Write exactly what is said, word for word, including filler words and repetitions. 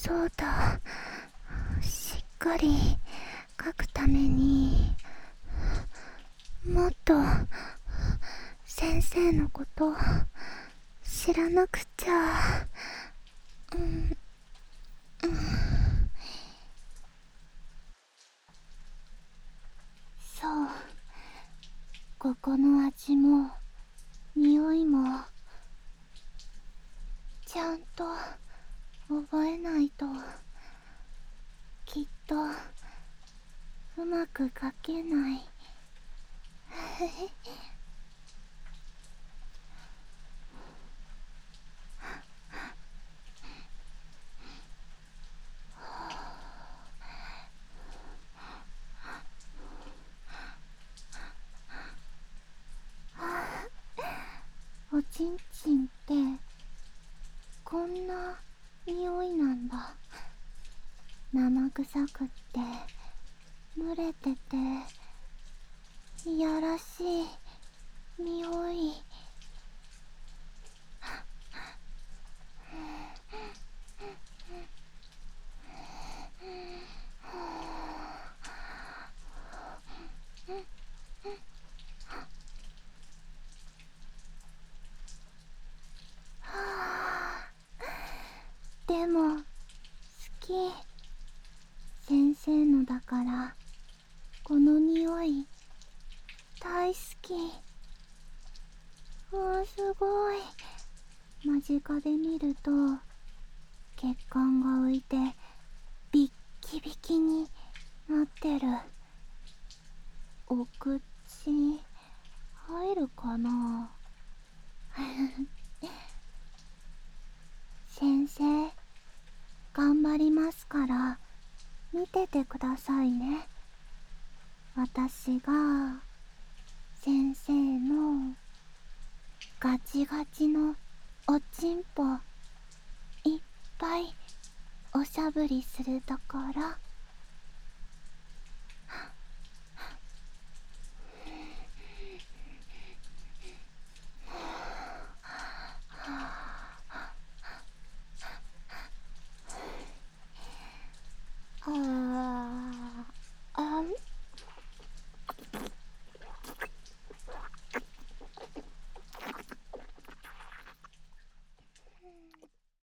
そうだ、しっかり書くためにもっと先生のこと知らなくちゃ。うん、うん、そう、ここの味も匂いもちゃんと覚えないときっとうまく書けない。おちんちんってこんな匂いなんだ。生臭くって蒸れてていやらしい匂い。でも好き。先生のだからこの匂い大好き。うわ、すごい。間近で見ると血管が浮いてビッキビキになってる。お口入るかな。先生、頑張りますから見ててくださいね。私が先生のガチガチのおちんぽいっぱいおしゃぶりするところ。あ